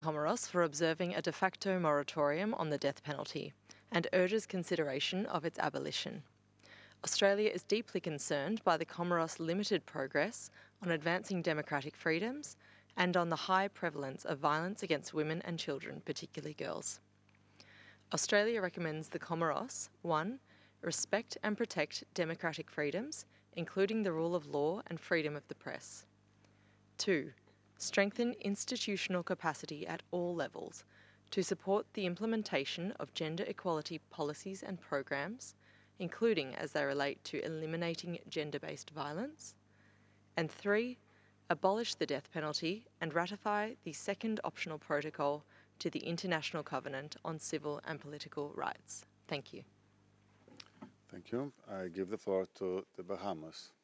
Comoros for observing a de facto moratorium on the death penalty and urges consideration of its abolition. Australia is deeply concerned by the Comoros' limited progress on advancing democratic freedoms and on the high prevalence of violence against women and children, particularly girls. Australia recommends the Comoros 1. Respect and protect democratic freedoms, including the rule of law and freedom of the press. 2. Strengthen institutional capacity at all levels to support the implementation of gender equality policies and programs, including as they relate to eliminating gender-based violence. And 3. Abolish the death penalty and ratify the second optional protocol to the International Covenant on Civil and Political Rights. Thank you. Thank you. I give the floor to the Bahamas.